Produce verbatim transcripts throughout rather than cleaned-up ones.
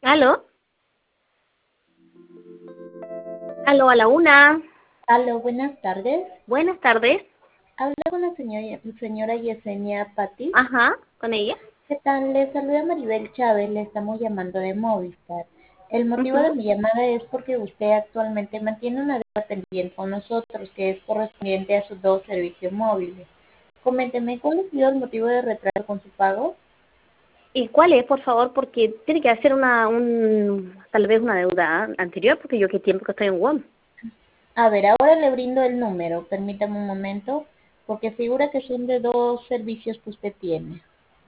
¿Aló? ¿Aló a la una? Aló, buenas tardes. Buenas tardes. Habla con la señora, señora Yesenia Pati. Ajá, ¿con ella? ¿Qué tal? Le saluda Maribel Chávez, le estamos llamando de Movistar. El motivo Ujú. de mi llamada es porque usted actualmente mantiene una deuda pendiente con nosotros que es correspondiente a sus dos servicios móviles. Coménteme, ¿cuál ha sido el motivo de retraso con su pago? ¿Y cuál es, por favor? Porque tiene que hacer una, un, tal vez una deuda anterior, porque yo qué tiempo que estoy en W O M. A ver, ahora le brindo el número, permítame un momento, porque figura que son de dos servicios que usted tiene.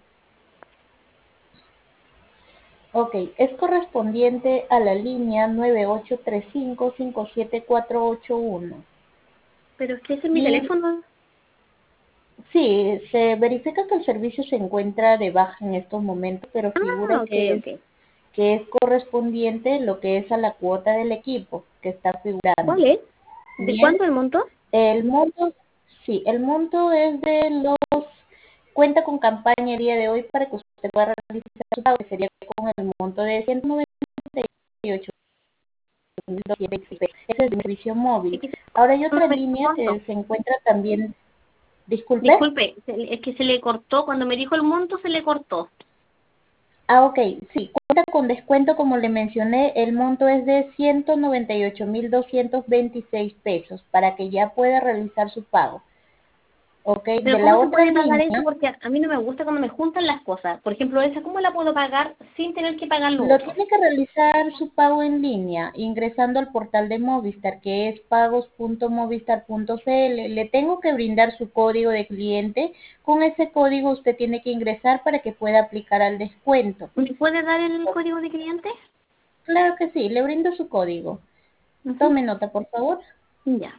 Ok, es correspondiente a la línea nueve ocho tres cinco cinco siete cuatro ocho uno. Pero es que ese es mi Y teléfono. sí, se verifica que el servicio se encuentra de baja en estos momentos, pero figura Ah, ok, que es, ok. que es correspondiente lo que es a la cuota del equipo que está ¿Cuál figurando. es? ¿De Bien, cuánto el monto? el monto, sí, el monto es de los, cuenta con campaña el día de hoy para que usted pueda realizar su pago, que sería con el monto de ciento noventa y ocho. Ese es el servicio Es móvil. que se Ahora hay otra me cortó el línea que monto. se encuentra también, disculpe. Disculpe, se- es que se le cortó, cuando me dijo el monto se le cortó. Ah, ok, sí, cuenta con descuento como le mencioné, el monto es de ciento noventa y ocho mil doscientos veintiséis pesos para que ya pueda realizar su pago. Ok, Pero de ¿cómo la se otra puede pagar eso? línea Porque a, a mí no me gusta cuando me juntan las cosas. Por ejemplo, esa, ¿cómo la puedo pagar sin tener que pagar lo lo otro? tiene que realizar su pago en línea ingresando al portal de Movistar que es pagos punto movistar punto cl. Le tengo que brindar su código de cliente. Con ese código usted tiene que ingresar para que pueda aplicar al descuento. ¿Me puede dar el código de cliente? Claro que sí, le brindo su código. Ujú. Tome nota, por favor. Ya,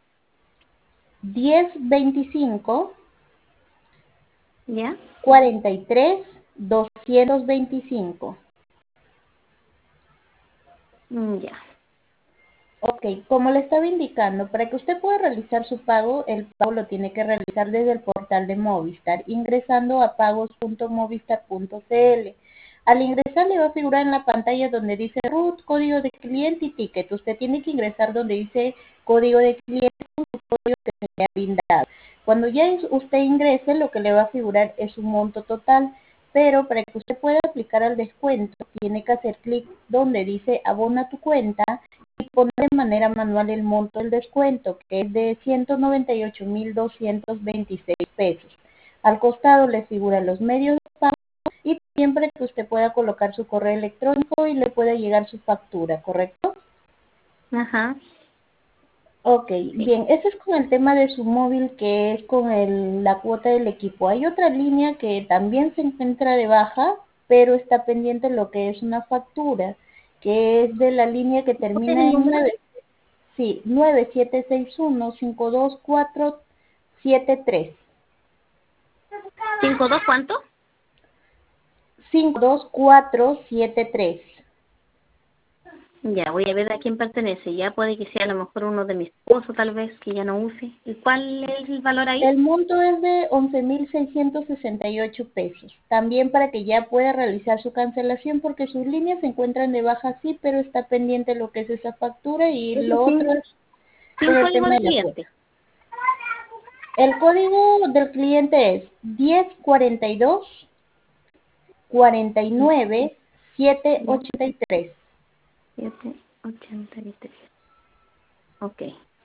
diez veinticinco ya, cuarenta y tres doscientos veinticinco. mm, ya. Ok, como le estaba indicando, para que usted pueda realizar su pago, el pago lo tiene que realizar desde el portal de Movistar, ingresando a pagos punto movistar punto cl. Al ingresar le va a figurar en la pantalla donde dice root, código de cliente y ticket. Usted tiene que ingresar donde dice código de cliente con su código que se le ha brindado. Cuando ya usted ingrese, lo que le va a figurar es un monto total, pero para que usted pueda aplicar al descuento, tiene que hacer clic donde dice abona tu cuenta y poner de manera manual el monto del descuento, que es de ciento noventa y ocho mil doscientos veintiséis pesos. Al costado le figuran los medios de pago y siempre que usted pueda colocar su correo electrónico y le pueda llegar su factura, ¿correcto? Ajá, Ok, sí. bien, ese es con el tema de su móvil que es con el, la cuota del equipo. Hay otra línea que también se encuentra de baja, pero está pendiente lo que es una factura, que es de la línea que ¿Cuál es el termina en número? nueve. Sí, nueve siete seis uno cinco dos cuatro siete tres. ¿Cinco dos cuánto? cinco dos cuatro siete tres. Ya, voy a ver a quién pertenece. Ya puede que sea a lo mejor uno de mis esposos, tal vez, que ya no use. ¿Y cuál es el valor ahí? El monto es de once mil seiscientos sesenta y ocho pesos. También para que ya pueda realizar su cancelación porque sus líneas se encuentran de baja sí, pero está pendiente lo que es esa factura y Ese lo otro sin, es con sin el código tema de de la cuota. cliente. El código del cliente es diez cuarenta y dos cuarenta y nueve siete Ya, ochenta y tres. siete ochenta y tres. Ok.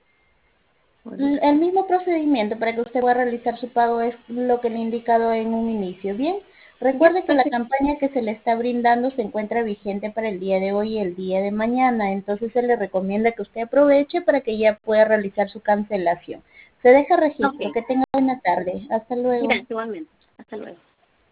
El mismo procedimiento para que usted pueda realizar su pago es lo que le he indicado en un inicio. Bien, Ya, recuerde que la perfecto. campaña que se le está brindando se encuentra vigente para el día de hoy y el día de mañana, entonces se le recomienda que usted aproveche para que ya pueda realizar su cancelación. Se deja Ok. registro. Que tenga buena tarde. Hasta luego. Gracias, igualmente. Hasta luego.